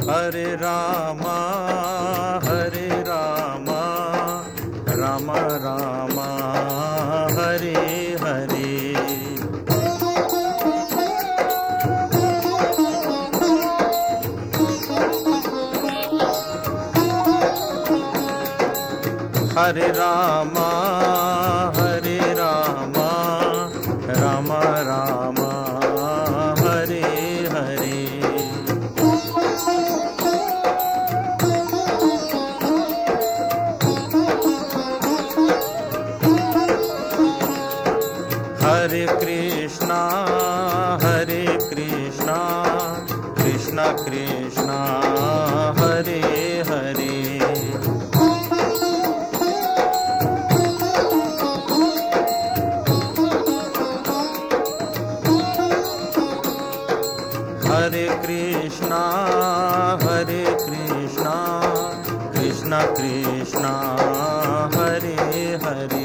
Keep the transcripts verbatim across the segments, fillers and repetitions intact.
Hare Rama Hare Rama Ram Ram Hare Hare. Hare Rama Hare Rama Ram Ram Hare Hare. Hare Krishna Hare Krishna Krishna Krishna Hare Hare. Hare Krishna Hare Krishna Krishna Krishna Hare Hare.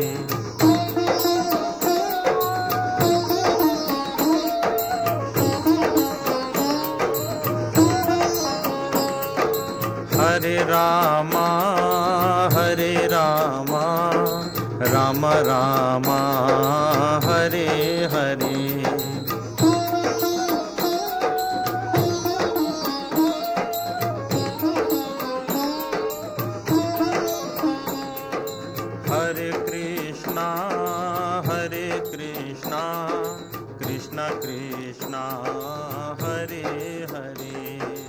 Hare Rama Hare Rama Ram Ram Hare Hare. Hare Krishna Hare Krishna Krishna Krishna Hare Hare.